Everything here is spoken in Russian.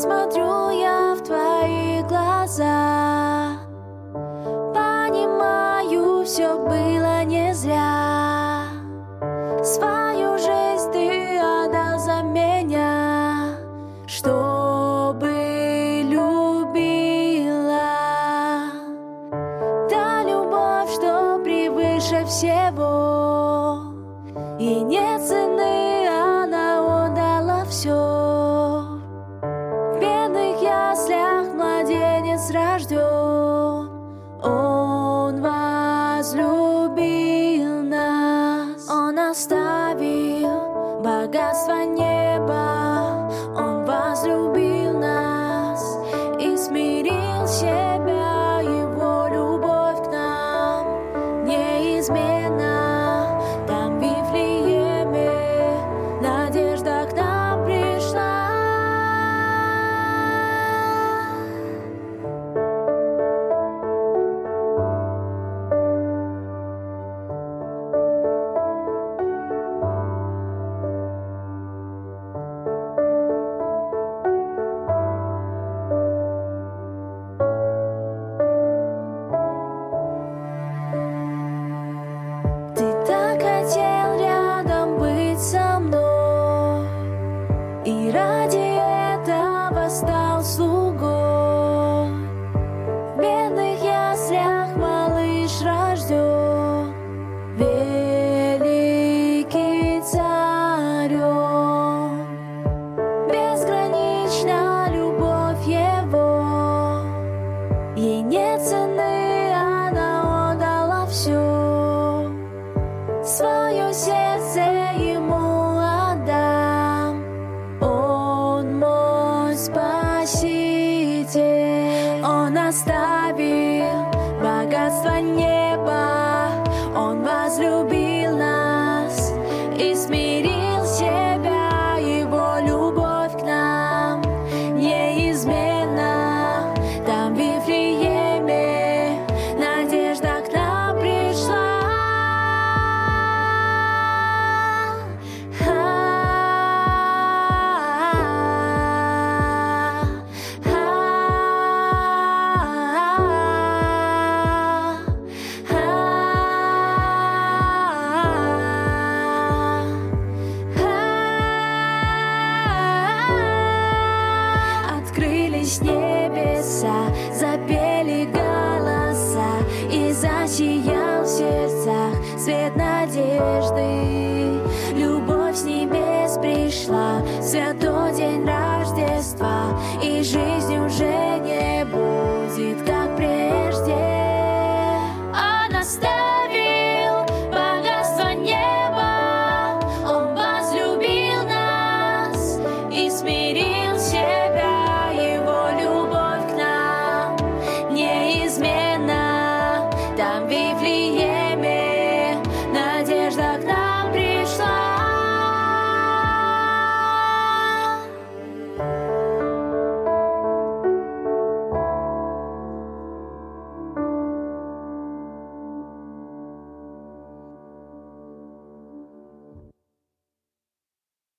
смотрю я в твои глаза, понимаю, все было не зря. Свою жизнь ты отдал за меня, чтобы любила. Та любовь, что превыше всего, и нет цены, она отдала все. В бедных яслях младенец рожден, он возлюбил нас. Он оставил богатство неба, он возлюбил нас и смирил себя, его любовь к нам неизменна. Там в Вифлееме надежда к нам пришла. Ты так хотел рядом быть со мной, и ради этого стал слугой. В бедных яслях малыш рожден, великий царем. Безгранична любовь его, ей нет цены, она отдала все. Свое сердце ему отдам, он мой спаситель. Он оставил богатство неба, он возлюбил нас и смирил себя, его любовь к нам неизменна. Там в Вифлееме надежда к нам пришла. Открылись небеса, запели голоса, и засиял в сердцах свет надежды. Любовь с небес пришла в святой день Рождества, и жизнь уже не будет